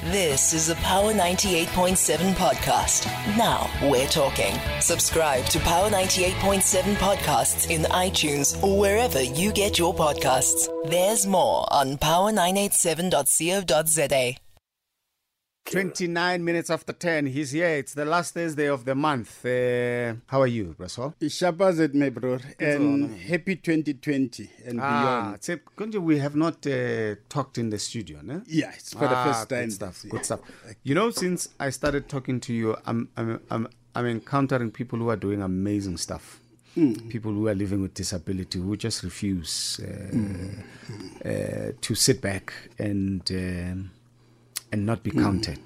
This is a Power 98.7 podcast. Now we're talking. Subscribe to Power 98.7 podcasts in iTunes or wherever you get your podcasts. There's more on power987.co.za. 29 minutes after 10. He's here. It's the last Thursday of the month. How are you, Russell? Shabazet, my bro, and happy 2020 and beyond. We have not talked in the studio, no? Yeah, it's for the first time. Good stuff. You know, since I started talking to you, I'm encountering people who are doing amazing stuff. People who are living with disability who just refuse to sit back and not be counted.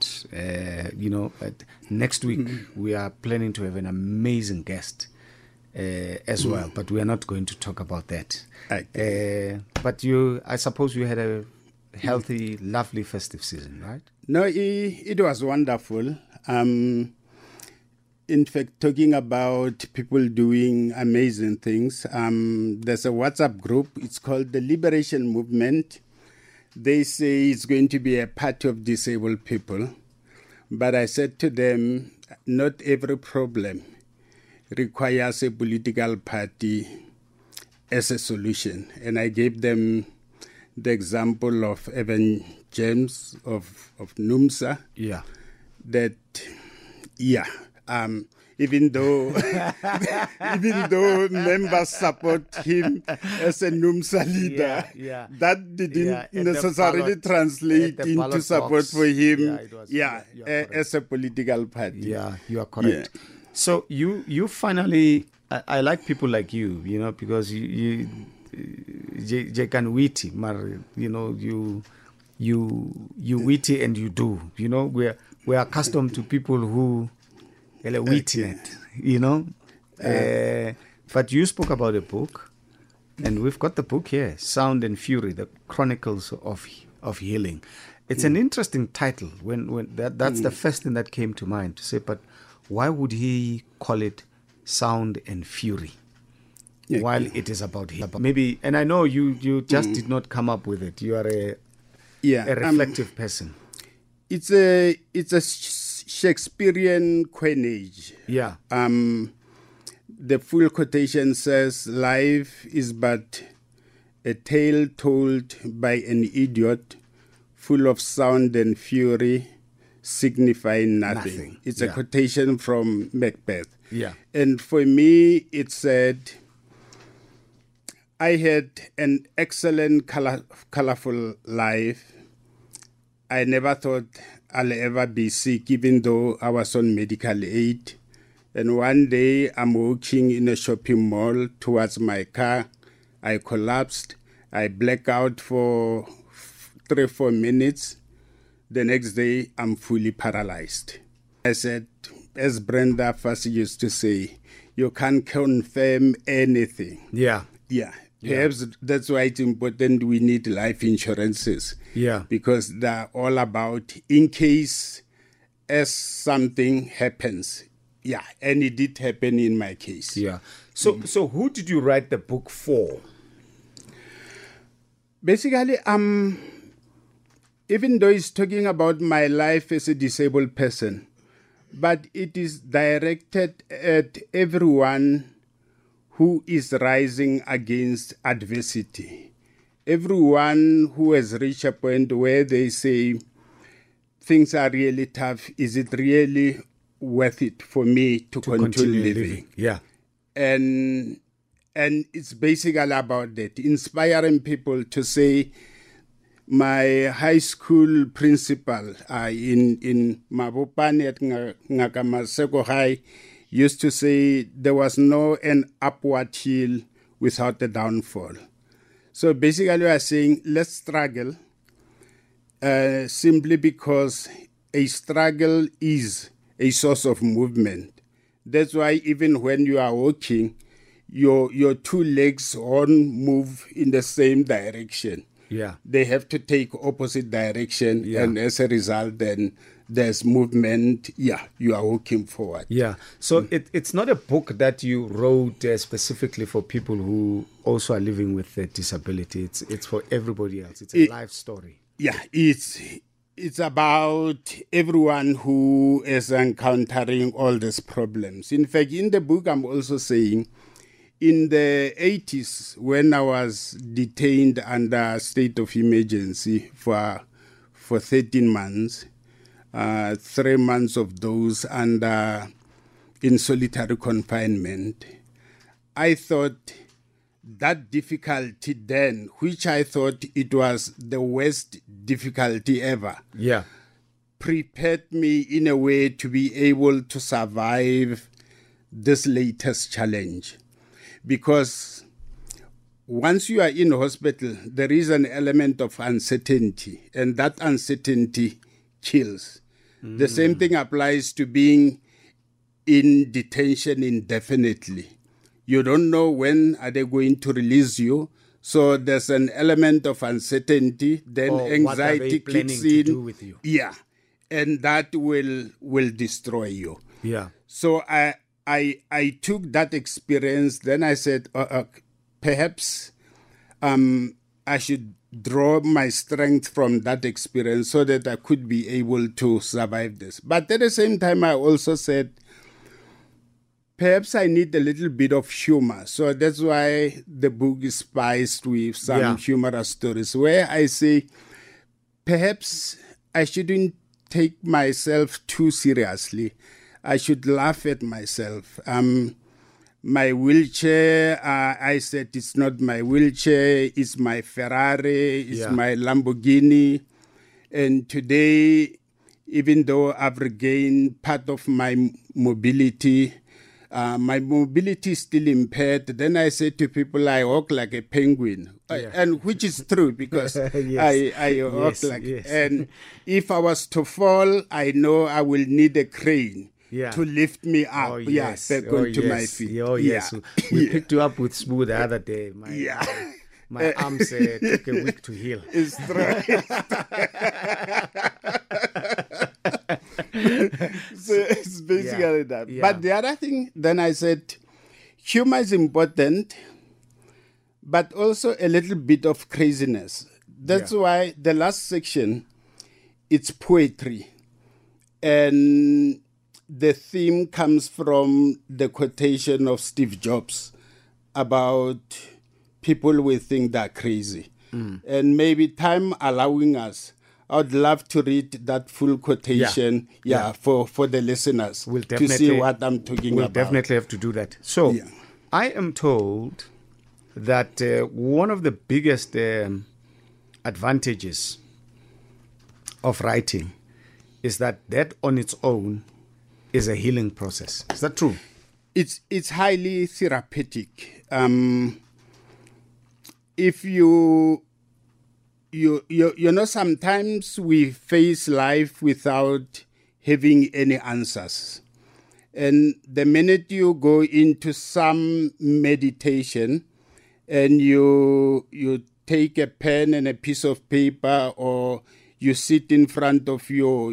Next week we are planning to have an amazing guest as well, but we are not going to talk about that. But I suppose you had a healthy, lovely festive season, right? No, it was wonderful. In fact, talking about people doing amazing things, there's a WhatsApp group. It's called the Liberation Movement. They say it's going to be a party of disabled people. But I said to them, not every problem requires a political party as a solution. And I gave them the example of Evan James of NUMSA. Yeah. Even though members support him as a NUMSA leader, that didn't necessarily translate into support for him as a political party. Yeah, you are correct. Yeah. So you finally, I like people like you, because you can witty, you witty and you do. We're accustomed to people who witty, but you spoke about a book, and we've got the book here, Sound and Fury: The Chronicles of Healing. It's an interesting title. When that's the first thing that came to mind to say, but why would he call it Sound and Fury? While it is about him, maybe. And I know you just did not come up with it. You are a reflective person. It's a Shakespearean coinage. Yeah. The full quotation says, "Life is but a tale told by an idiot, full of sound and fury, signifying nothing." It's a quotation from Macbeth. Yeah. And for me, it said, I had an excellent, colorful life. I never thought I'll ever be sick, even though I was on medical aid. And one day I'm walking in a shopping mall towards my car. I collapsed. I blacked out for 3-4 minutes. The next day I'm fully paralyzed. I said, as Brenda first used to say, you can't confirm anything. Yeah. Yeah. Perhaps that's why it's important we need life insurances. Yeah. Because they're all about in case as something happens. Yeah. And it did happen in my case. Yeah. So who did you write the book for? Basically, even though it's talking about my life as a disabled person, but it is directed at everyone who is rising against adversity. Everyone who has reached a point where they say, things are really tough. Is it really worth it for me to continue living? Yeah. And it's basically about that, inspiring people to say, my high school principal in Mabopane at Ngaka Maseko High used to say there was an upward hill without a downfall. So basically we are saying let's struggle simply because a struggle is a source of movement. That's why even when you are walking, your two legs won't move in the same direction. Yeah. They have to take opposite direction, and as a result, then there's movement. Yeah, you are walking forward. Yeah. So it's not a book that you wrote specifically for people who also are living with a disability. It's for everybody else. It's a life story. Yeah, it's it's about everyone who is encountering all these problems. In fact, in the book, I'm also saying in the 80s, when I was detained under state of emergency for 13 months, 3 months of those under in solitary confinement, I thought that difficulty then, which I thought it was the worst difficulty ever, prepared me in a way to be able to survive this latest challenge. Because once you are in hospital, there is an element of uncertainty, and that uncertainty kills. The same thing applies to being in detention indefinitely. You don't know when are they going to release you. So there's an element of uncertainty. Then anxiety kicks in. Do with you? Yeah, and that will destroy you. Yeah. So I took that experience. Then I said, perhaps I should draw my strength from that experience so that I could be able to survive this. But at the same time, I also said, perhaps I need a little bit of humor. So that's why the book is spiced with some humorous stories where I say, perhaps I shouldn't take myself too seriously. I should laugh at myself. My wheelchair, I said it's not my wheelchair, it's my Ferrari, it's my Lamborghini. And today, even though I've regained part of my mobility is still impaired. Then I say to people, I walk like a penguin, and which is true because I walk and if I was to fall, I know I will need a crane to lift me up. Back onto my feet. We picked you up with Smooth the other day. My arms took a week to heal. It's true. So it's basically that. But the other thing, then I said, humor is important, but also a little bit of craziness. That's why the last section, it's poetry. And the theme comes from the quotation of Steve Jobs about people will think they're crazy. And maybe time allowing us, I would love to read that full quotation for the listeners to see what I'm talking about. We'll definitely have to do that. So I am told that one of the biggest advantages of writing is that on its own is a healing process. Is that true? It's highly therapeutic. If you know, sometimes we face life without having any answers. And the minute you go into some meditation and you take a pen and a piece of paper, or you sit in front of your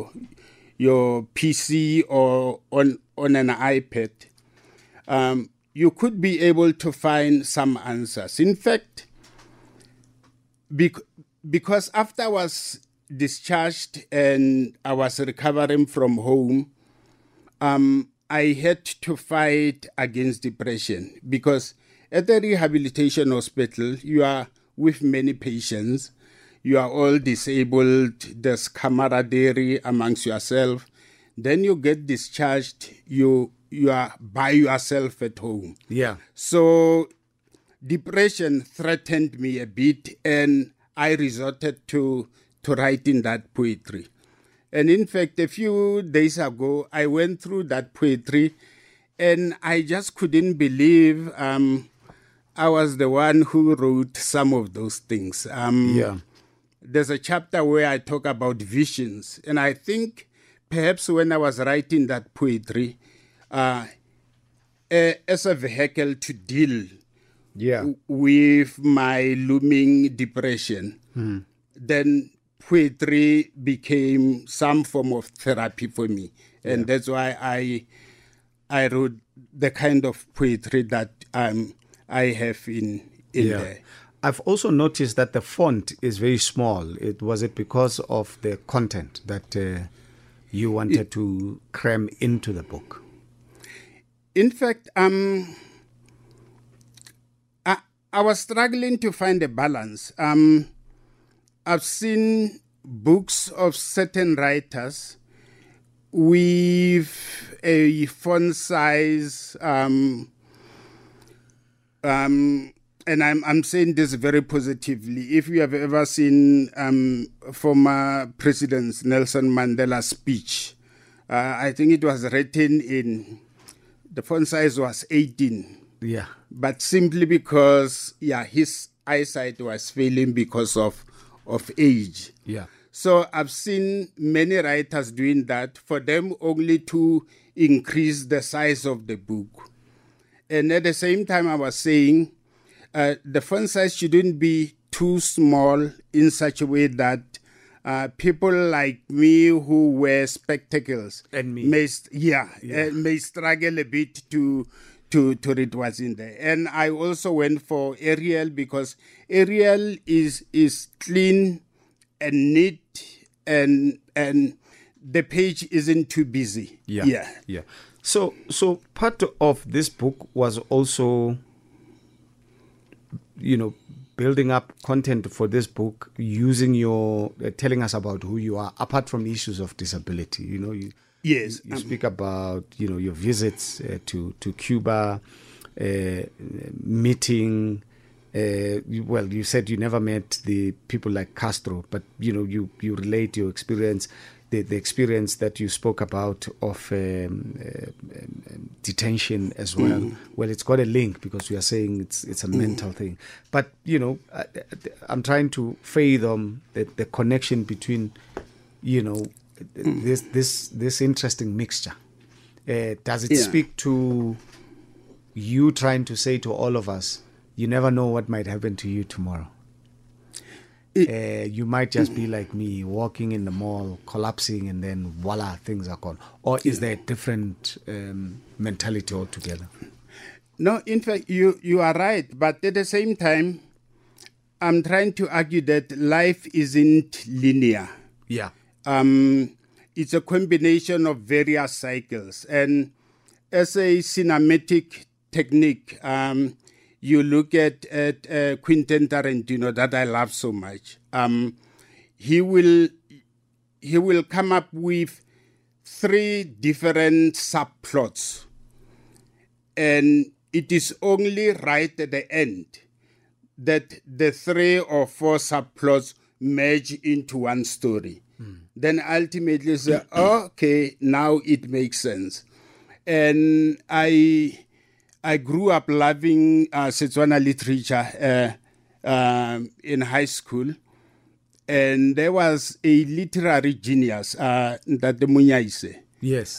PC or on an iPad, you could be able to find some answers. In fact, because after I was discharged and I was recovering from home, I had to fight against depression, because at the rehabilitation hospital, you are with many patients. You are all disabled. There's camaraderie amongst yourself. Then you get discharged. You are by yourself at home. Yeah. So depression threatened me a bit, and I resorted to writing that poetry. And in fact, a few days ago, I went through that poetry, and I just couldn't believe I was the one who wrote some of those things. There's a chapter where I talk about visions, and I think perhaps when I was writing that poetry, as a vehicle to deal with my looming depression, then poetry became some form of therapy for me. And that's why I wrote the kind of poetry that I have in there. I've also noticed that the font is very small. Was it because of the content that you wanted to cram into the book? In fact, I was struggling to find a balance. I've seen books of certain writers with a font size, and I'm saying this very positively. If you have ever seen former President Nelson Mandela's speech, I think it was written in, the font size was 18. Yeah. But simply because, his eyesight was failing because of age. Yeah. So I've seen many writers doing that, for them only to increase the size of the book. And at the same time, I was saying the font size shouldn't be too small in such a way that people like me who wear spectacles and me may struggle a bit to read what's in there. And I also went for Arial because Arial is clean and neat, and the page isn't too busy. Yeah. So part of this book was also, building up content for this book, using your telling us about who you are, apart from issues of disability. Yes, you speak about your visits to Cuba, meeting. You said you never met the people like Castro, but you relate your experience, the experience that you spoke about of detention as well. Well, it's got a link because we are saying it's a mental thing, but I'm trying to fathom the connection between this interesting mixture. Does it speak to you trying to say to all of us, you never know what might happen to you tomorrow? You might just be like me, walking in the mall, collapsing, and then voila, things are gone. Or is there a different mentality altogether? No, in fact, you are right. But at the same time, I'm trying to argue that life isn't linear. Yeah. It's a combination of various cycles. And as a cinematic technique, you look at Quentin Tarantino, that I love so much. He will come up with 3 different subplots, and it is only right at the end that the 3 or 4 subplots merge into one story. Then ultimately say, okay, now it makes sense. And I grew up loving Setswana literature in high school, and there was a literary genius, Ntate Munyaise. Yes.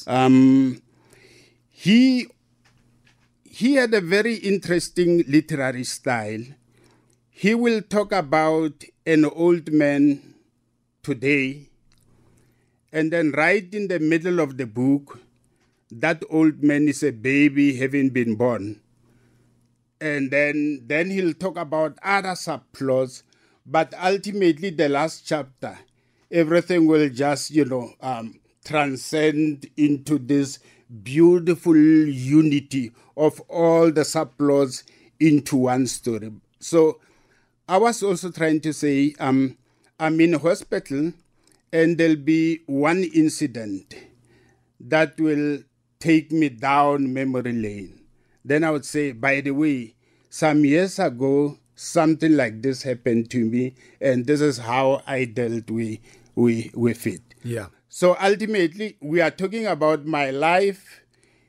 He had a very interesting literary style. He will talk about an old man today, and then right in the middle of the book, that old man is a baby having been born. And then he'll talk about other subplots, but ultimately the last chapter, everything will just, transcend into this beautiful unity of all the subplots into one story. So I was also trying to say, I'm in a hospital and there'll be one incident that will take me down memory lane. Then I would say, by the way, some years ago, something like this happened to me, and this is how I dealt with it. Yeah. So ultimately, we are talking about my life,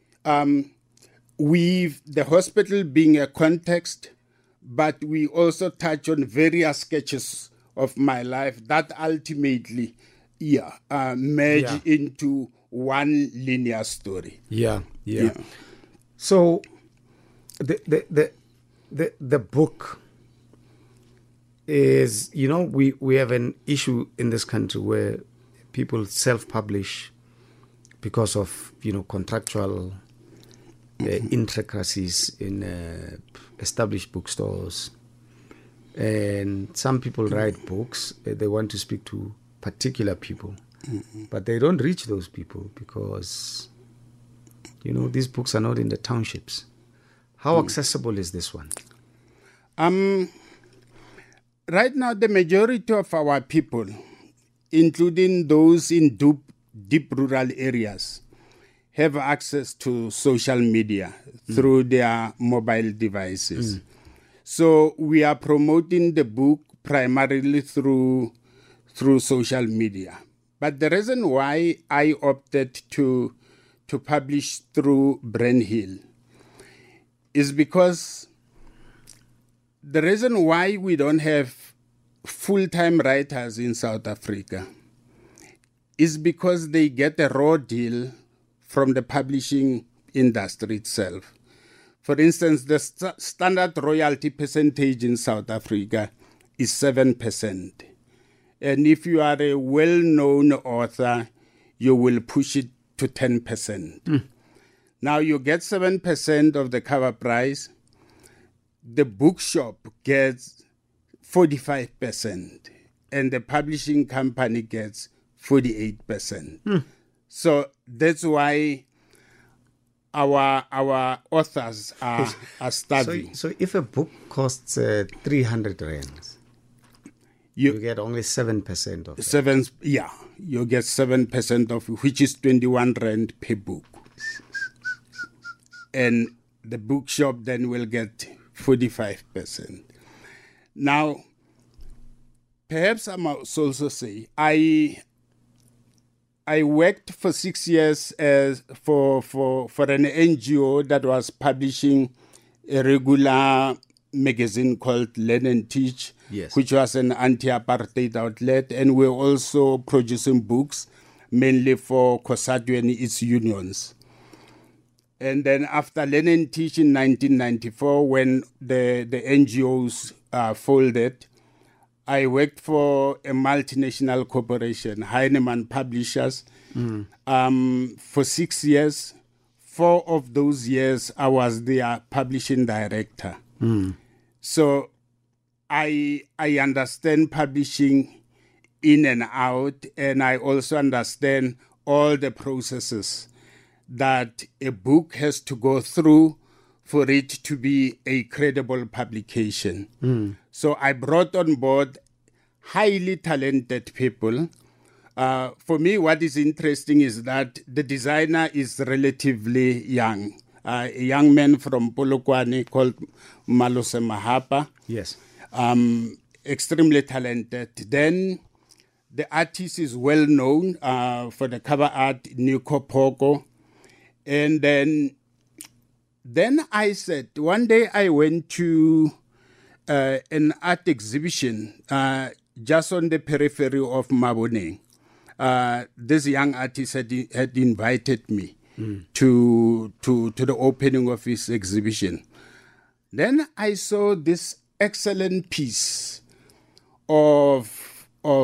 with the hospital being a context, but we also touch on various sketches of my life that ultimately merge into one linear story. Yeah. So the book is, we have an issue in this country where people self-publish because of, contractual intricacies in established bookstores. And some people write books. They want to speak to particular people. But they don't reach those people because, these books are not in the townships. How accessible is this one? Right now, the majority of our people, including those in deep rural areas, have access to social media through their mobile devices. So we are promoting the book primarily through social media. But the reason why I opted to publish through Brandhill is because the reason why we don't have full-time writers in South Africa is because they get a raw deal from the publishing industry itself. For instance, the standard royalty percentage in South Africa is 7%. And if you are a well-known author, you will push it to 10%. Now you get 7% of the cover price. The bookshop gets 45%, and the publishing company gets 48%. So that's why our authors are starving. So if a book costs 300 rands, you get only 7% of it. You get 7% of it, which is 21 rand per book. And the bookshop then will get 45%. Now, perhaps I must also say, I worked for 6 years as for an NGO that was publishing a regular magazine called Learn and Teach, which was an anti-apartheid outlet, and we're also producing books mainly for COSATU and its unions. And then after Learn and Teach in 1994, when the NGOs folded, I worked for a multinational corporation, Heinemann Publishers, for 6 years. 4 of those years, I was their publishing director. So I understand publishing in and out, and I also understand all the processes that a book has to go through for it to be a credible publication. So I brought on board highly talented people. For me, what is interesting is that the designer is relatively young. A young man from Polokwane called Malose Mahapa. Yes. Extremely talented. Then the artist is well known for the cover art, Nico Poko. And then I said, one day I went to an art exhibition just on the periphery of Maboneng. This young artist had invited me to the opening of his exhibition. Then I saw this excellent piece of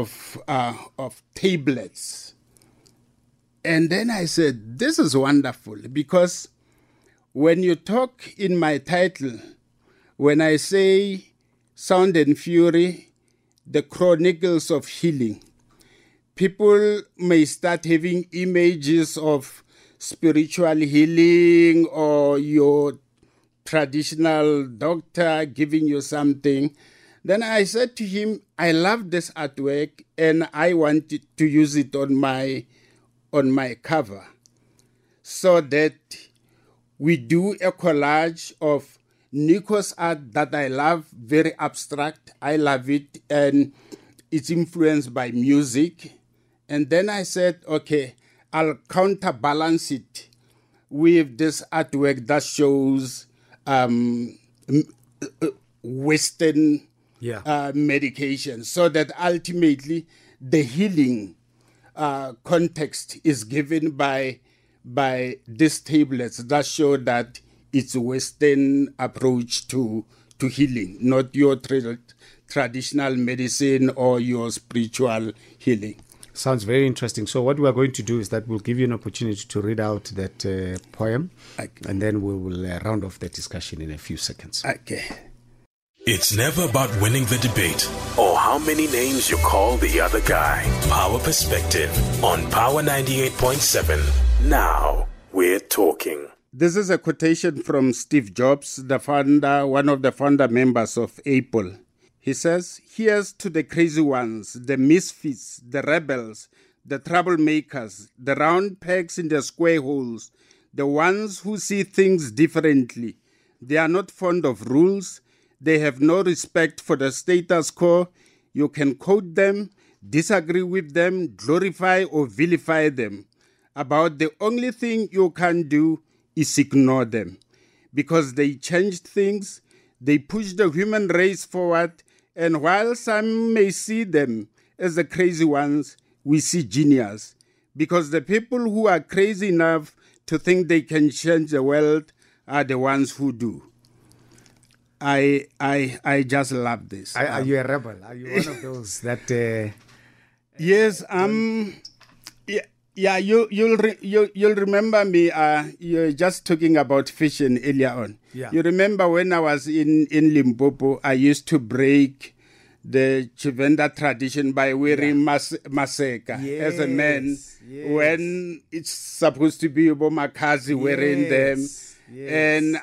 tablets. And then I said, this is wonderful, because when you talk in my title, when I say Sound and Fury, the Chronicles of Healing, people may start having images of spiritual healing or your traditional doctor giving you something. Then I said to him, I love this artwork and I wanted to use it on my cover, so that we do a collage of Nico's art that I love, very abstract. I love it, and it's influenced by music. And then I said, okay, I'll counterbalance it with this artwork that shows Western medication, so that ultimately the healing context is given by these tablets that show that it's a Western approach to healing, not your traditional medicine or your spiritual healing. Sounds very interesting. So what we are going to do is that we'll give you an opportunity to read out that poem, and then we will round off the discussion in a few seconds. Okay. It's never about winning the debate or how many names you call the other guy. Power Perspective on Power 98.7. Now we're talking. This is a quotation from Steve Jobs, the founder, one of the founder members of Apple. He says, "Here's to the crazy ones, the misfits, the rebels, the troublemakers, the round pegs in the square holes, the ones who see things differently. They are not fond of rules. They have no respect for the status quo. You can quote them, disagree with them, glorify or vilify them. About the only thing you can do is ignore them. Because they changed things, they push the human race forward, and while some may see them as the crazy ones, we see genius. Because the people who are crazy enough to think they can change the world are the ones who do." I just love this. Are you a rebel? Are you one of those that? Yes, yeah. You'll remember me. You're just talking about fishing earlier on. Yeah. You remember when I was in Limpopo, I used to break the Chivenda tradition by wearing maseka as a man when it's supposed to be Makazi wearing them. And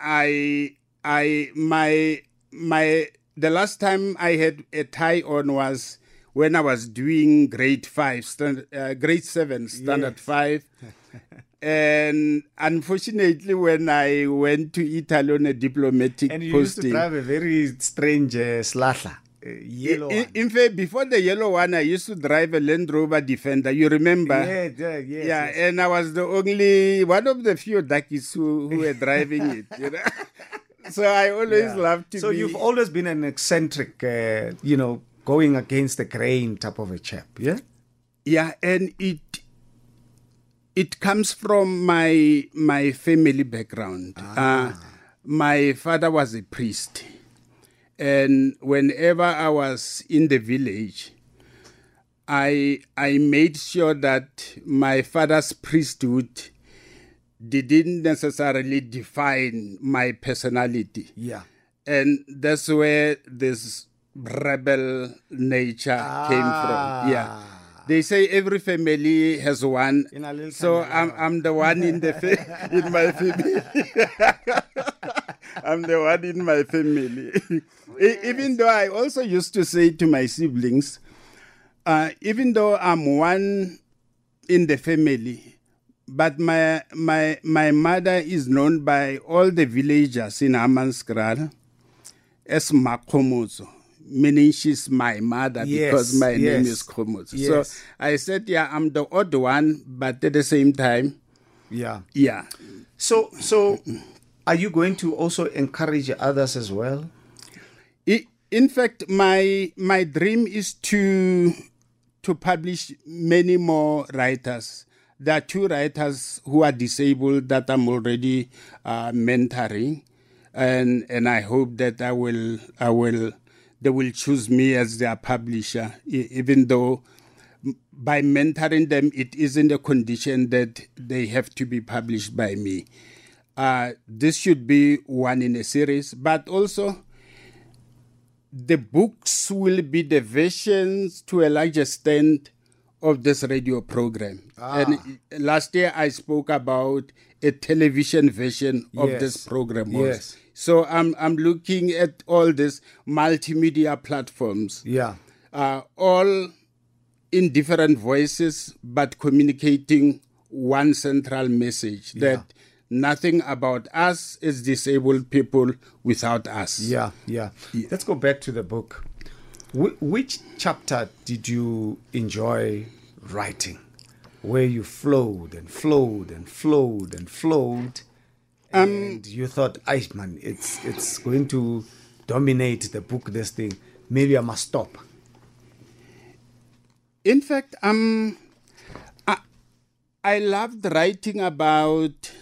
the last time I had a tie on was when I was doing grade 7, standard 5. And unfortunately, when I went to Italy on a diplomatic And you posting, used to drive a very strange slasher, yellow one. in fact, before the yellow one, I used to drive a Land Rover Defender. You remember? Yes. And I was the only one of the few Dakis who were driving it. You know? So I always loved to So be... you've always been an eccentric, going against the grain type of a chap, yeah? Yeah, and it comes from my family background. My father was a priest. And whenever I was in the village, I made sure that my father's priesthood didn't necessarily define my personality. Yeah. And that's where this rebel nature came from. Yeah. They say every family has one. So I'm the one in in my family. I'm the one in my family. Even though I also used to say to my siblings, even though I'm one in the family, but my mother is known by all the villagers in Hammanskraal as Makomozo, meaning she's my mother because my name is Komozo. Yes. So I said, I'm the odd one, but at the same time, Yeah. So are you going to also encourage others as well? In fact, my dream is to publish many more writers. There are 2 writers who are disabled that I'm already mentoring, and I hope that they will choose me as their publisher, even though by mentoring them, it isn't a condition that they have to be published by me. This should be one in a series, but also the books will be the versions to a large extent of this radio program. And last year I spoke about a television version of this program. Yes. So I'm looking at all these multimedia platforms. Yeah. All in different voices, but communicating one central message that nothing about us as disabled people without us. Yeah. Let's go back to the book. Which chapter did you enjoy writing, where you flowed and flowed and flowed and flowed, and you thought, man, it's going to dominate the book, this thing. Maybe I must stop. In fact, I loved writing about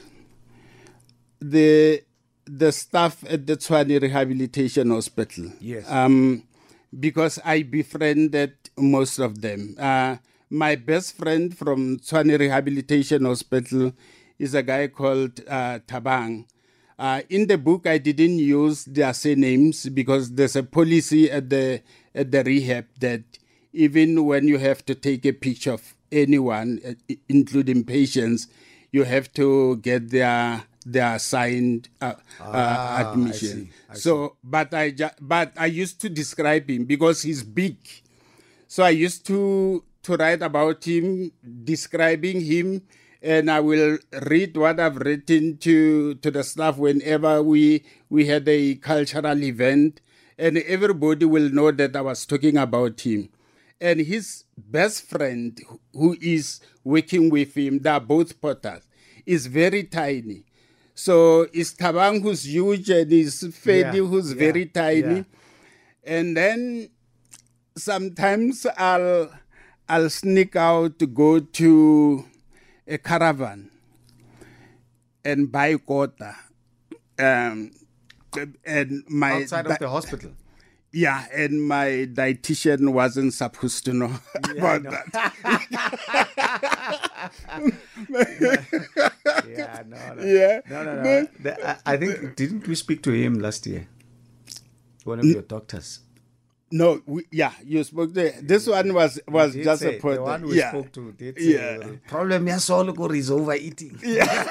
the staff at the Tshwane Rehabilitation Hospital. Yes. Because I befriended most of them. My best friend from Tshwane Rehabilitation Hospital is a guy called Tabang. In the book, I didn't use their surnames because there's a policy at the rehab that even when you have to take a picture of anyone, including patients, you have to get their signed admission. I see. But I used to describe him because he's big. So I used to write about him, describing him, and I will read what I've written to the staff whenever we had a cultural event, and everybody will know that I was talking about him. And his best friend, who is working with him, they are both potters, is very tiny. So it's Tabang who's huge and it's Fedi who's very tiny. Yeah. And then sometimes I'll sneak out to go to a caravan and buy quota. And my Outside of the hospital. Yeah, and my dietitian wasn't supposed to know about that. No. I think, didn't we speak to him last year? One of your doctors. No, you spoke to. This one was just a the one we spoke to did say, problem is overeating.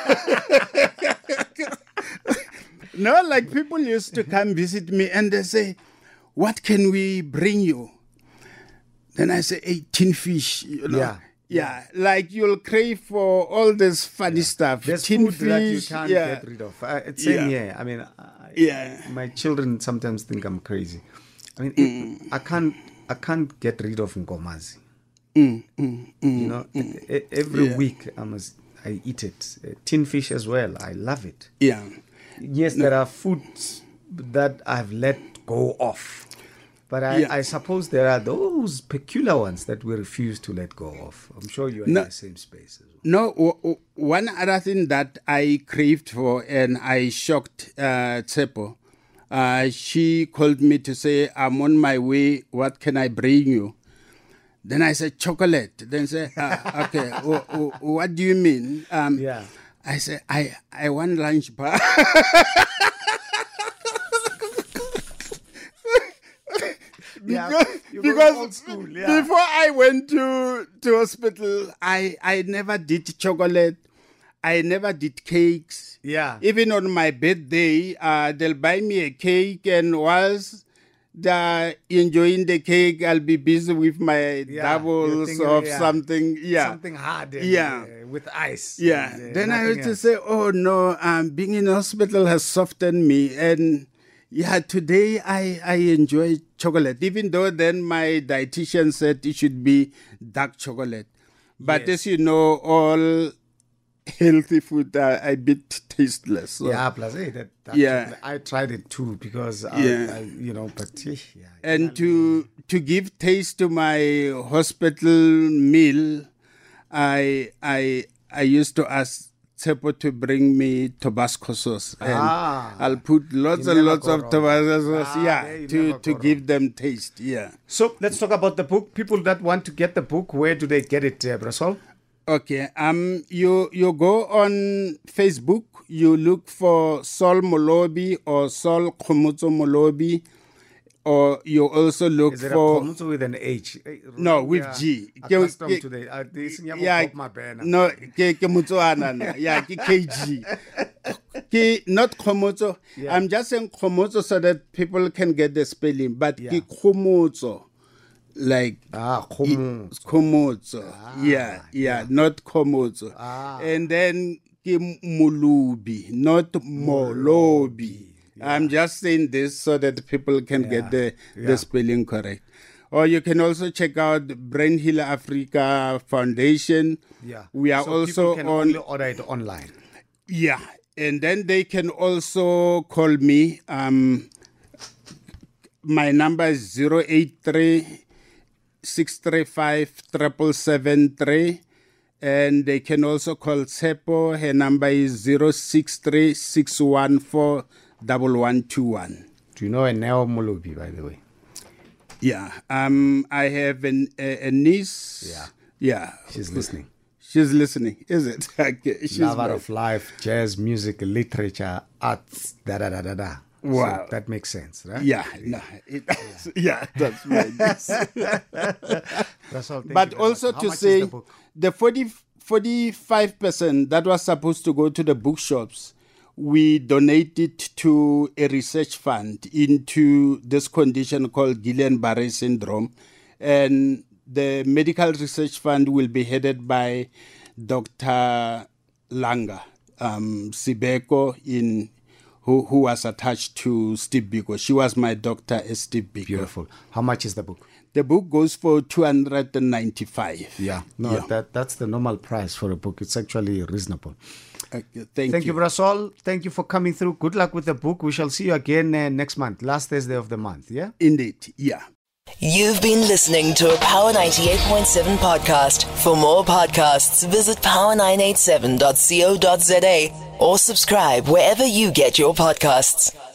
No, like people used to come visit me and they say, what can we bring you? Then I say, 18 fish. You know? Yeah, like you'll crave for all this funny stuff. There's tin food fish, that you can't get rid of. It's same here. I mean, my children sometimes think I'm crazy. I mean, I can't get rid of nkomazi. You know, every week I eat it. Tin fish as well. I love it. Yeah. Yes, there are foods that I've let go of. But I suppose there are those peculiar ones that we refuse to let go of. I'm sure you're in the same space as well. No, one other thing that I craved for and I shocked Tsepo, she called me to say, I'm on my way, what can I bring you? Then I said, chocolate. Then say, okay, what do you mean? I said, I want lunch bar. Because old school, before I went to hospital, I never did chocolate. I never did cakes. Yeah. Even on my birthday, they'll buy me a cake, and whilst they're enjoying the cake, I'll be busy with my doubles of something. Yeah. Something hard. And, with ice. Yeah. Then I had to say, oh no, being in hospital has softened me. And today I enjoy chocolate, even though then my dietitian said it should be dark chocolate. But as you know, all healthy food are a bit tasteless. So. Plus I tried it too because and to give taste to my hospital meal, I used to ask Tsepo to bring me Tabasco sauce, and I'll put lots and lots of Tabasco sauce, to give them taste. Yeah. So let's talk about the book. People that want to get the book, where do they get it, Brasol? Okay. You go on Facebook. You look for Sol Molobi or Sol Khomotso Molobi. Or you also look Is it for... Is with an H? No, with G. Accustomed to the... No, KG. Not Khomotso. Yeah. I'm just saying Khomotso so that people can get the spelling. But Khomotso. Like... Khomotso. Not Khomotso. And then Mulubi, not Molobi. I'm just saying this so that people can get the spelling correct. Or you can also check out Brain Healer Africa Foundation. Yeah. We are also people can only order it online. Yeah. And then they can also call me. My number is 083 635 773. And they can also call Tsepo. Her number is 063 614 1121. Do you know a Neo Molobi, by the way? Yeah. I have a niece. Yeah. She's listening. She's listening, is it? Okay. She's Lover of life, jazz, music, literature, arts, da-da-da-da-da. Wow. So that makes sense, right? Yeah, no, yeah, that's right. That's all. But also to say, the 45% that was supposed to go to the bookshops, we donated to a research fund into this condition called Guillain-Barré syndrome. And the medical research fund will be headed by Dr. Langa Sibeko, who was attached to Steve Biko. She was my doctor at Steve Biko. Beautiful. How much is the book? The book goes for $295. Yeah. No, yeah. That's the normal price for a book. It's actually reasonable. Thank you, Brasol. Thank you for coming through. Good luck with the book. We shall see you again next month, last Thursday of the month. Yeah? Indeed. Yeah. You've been listening to a Power 98.7 podcast. For more podcasts, visit power987.co.za or subscribe wherever you get your podcasts.